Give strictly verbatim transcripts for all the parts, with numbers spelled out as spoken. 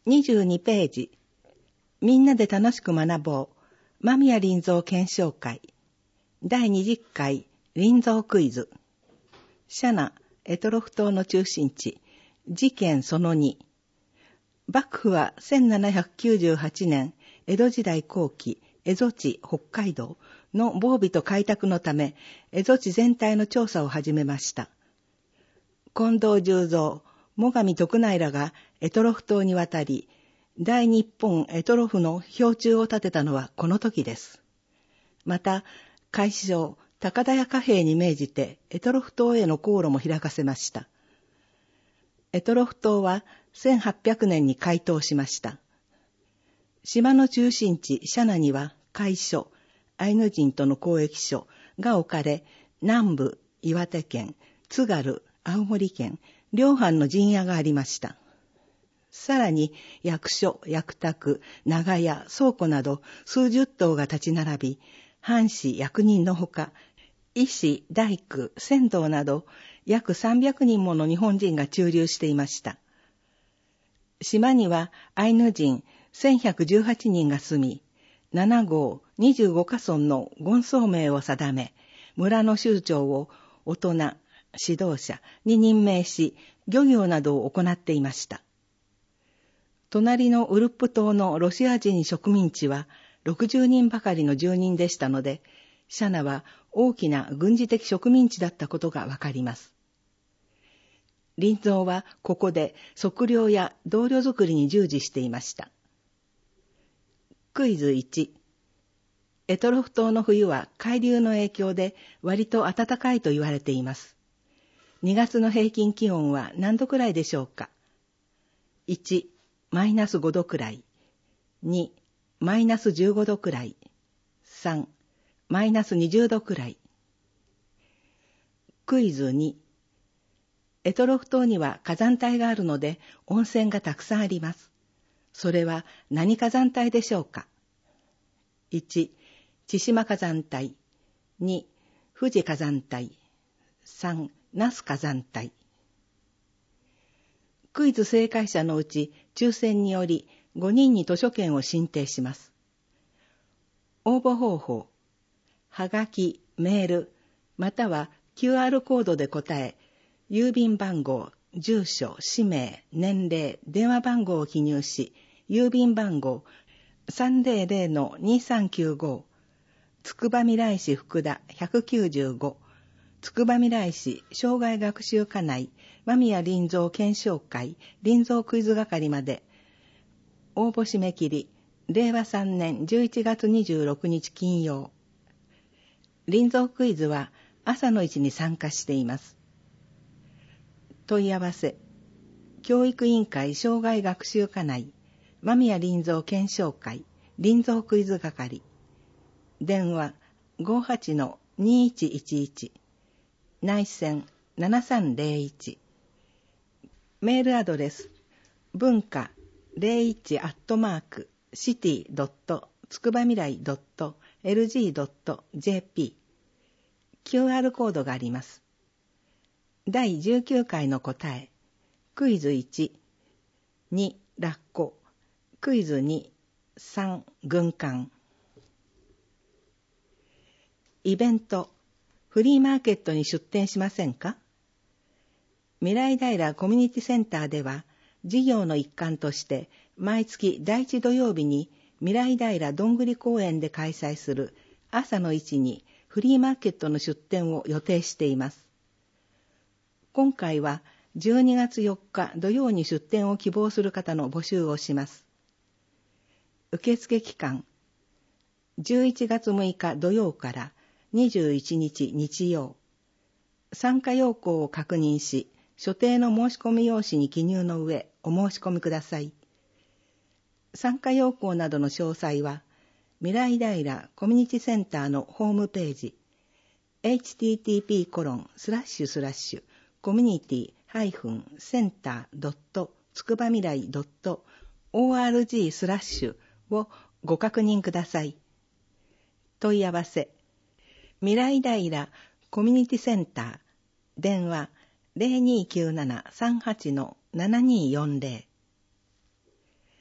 にじゅうにページ。みんなで楽しく学ぼう。間宮林蔵検証会。だいにじゅっかい林蔵クイズ。シャナ、択捉島の中心地。事件そのに。幕府はせんななひゃくきゅうじゅうはちねん、江戸時代後期、蝦夷地、北海道の防備と開拓のため、蝦夷地全体の調査を始めました。近藤重蔵、最上徳内らが択捉島に渡り、大日本択捉府の標柱を立てたのはこの時です。また、海将高田屋貨幣に命じて択捉島への航路も開かせました。択捉島はせんはっぴゃくねんに開島しました。島の中心地シャナには海所、アイヌ人との交易所が置かれ、南部岩手県、津軽、青森県、両藩の陣屋がありました。さらに役所、役宅、長屋、倉庫など数十棟が立ち並び、藩士、役人のほか、医師、大工、船頭など約さんびゃくにんもの日本人が駐留していました。島にはアイヌ人せんひゃくじゅうはちにんが住み、ななごうにじゅうごかそんの権宗名を定め、村の首長を大人、指導者に任命し、漁業などを行っていました。隣のウルップ島のロシア人植民地はろくじゅうにんばかりの住人でしたので、シャナは大きな軍事的植民地だったことがわかります。林蔵はここで測量や道路作りに従事していました。クイズいち。択捉島の冬は海流の影響で割と暖かいと言われています。にがつの平均気温は何度くらいでしょうか。いち、マイナスごどくらい。に、マイナスじゅうごどくらい。さん、マイナスにじゅうどくらい。クイズに。択捉島には火山帯があるので温泉がたくさんあります。それは何火山帯でしょうか。いち、千島火山帯。に、富士火山帯。さん、那須火山帯。クイズ正解者のうち抽選によりごにんに図書券を進呈します。応募方法。はがき、メール、または キューアール コードで答え、郵便番号、住所、氏名、年齢、電話番号を記入し、郵便番号 さんぜろぜろのにさんきゅうご、つくばみらい市福田ひゃくきゅうじゅうご、つくばみらい市障害学習課内間宮林蔵検証会林蔵クイズ係まで。応募締め切りれいわさんねんじゅういちがつにじゅうろくにち金曜。林蔵クイズは朝の市に参加しています。問い合わせ。教育委員会障害学習課内間宮林蔵検証会林蔵クイズ係。電話 ごーはちのにいちいちいち。内線ななさんぜろいち。メールアドレス文化ゼロいちアットマークシティドットつくばみらいドットエルジードットジェーピー。キューアール コードがあります。だいじゅうきゅうかいの答え。クイズいち、にラッコ、クイズに、さん軍艦。イベント。フリーマーケットに出店しませんか？未来平コミュニティセンターでは、事業の一環として、毎月だいいち土曜日に未来平どんぐり公園で開催する朝の市にフリーマーケットの出店を予定しています。今回はじゅうにがつよっか土曜に出店を希望する方の募集をします。受付期間、じゅういちがつむいか土曜からにじゅういちにち日曜。参加要項を確認し、所定の申し込み用紙に記入の上、お申し込みください。参加要項などの詳細は、未来平コミュニティセンターのホームページ、エイチティーティーピーコロンスラッシュスラッシュコミュニティセンタードットつくばみらいドットオーアールジースラッシュをご確認ください。問い合わせ。未来平コミュニティセンター、電話ゼロにきゅうななさんはちのななによんゼロ。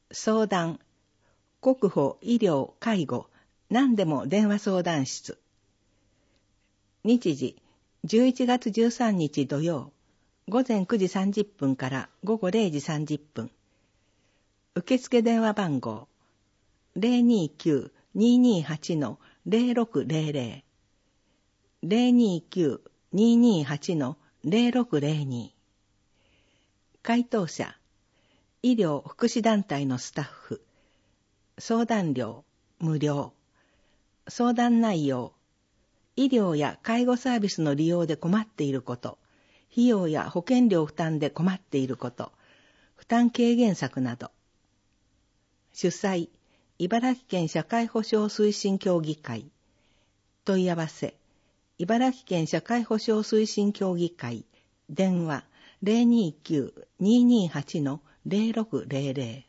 相談、国保、医療、介護、何でも電話相談室。日時、じゅういちがつじゅうさんにち土曜、午前くじさんじゅっぷんから午後れいじさんじゅっぷん。受付電話番号、ゼロにきゅう にーにーはち のゼロろくゼロゼロ、ゼロにきゅう にーにーはち のゼロろくゼロに。回答者、医療福祉団体のスタッフ。相談料、無料。相談内容、医療や介護サービスの利用で困っていること、費用や保険料負担で困っていること、負担軽減策など。主催、茨城県社会保障推進協議会。問い合わせ、茨城県社会保障推進協議会。電話、ゼロにきゅう にーにーはち のゼロろくゼロゼ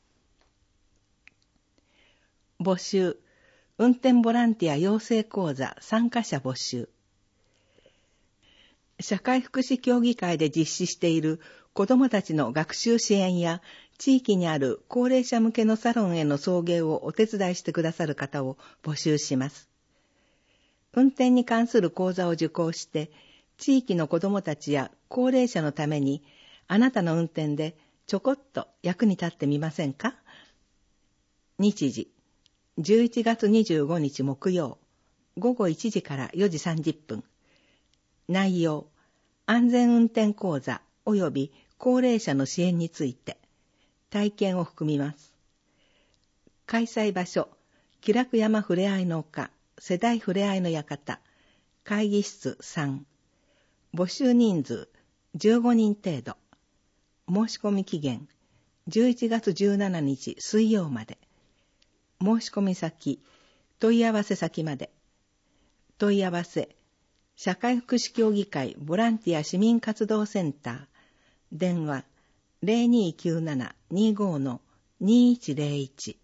ロ。募集、運転ボランティア養成講座参加者募集。社会福祉協議会で実施している子どもたちの学習支援や地域にある高齢者向けのサロンへの送迎をお手伝いしてくださる方を募集します。運転に関する講座を受講して地域の子どもたちや高齢者のためにあなたの運転でちょこっと役に立ってみませんか？日時、じゅういちがつにじゅうごにち木曜、ごごいちじからよじさんじゅっぷん。内容、安全運転講座及び高齢者の支援について、体験を含みます。開催場所、気楽山ふれあいの丘、世代ふれあいの館、会議室さん。募集人数、じゅうごにん程度。申し込み期限、じゅういちがつじゅうしちにち水曜まで。申し込み先、問い合わせ先まで。問い合わせ、社会福祉協議会ボランティア市民活動センター。電話、ゼロにきゅうなな にーご のにーいちゼロいち。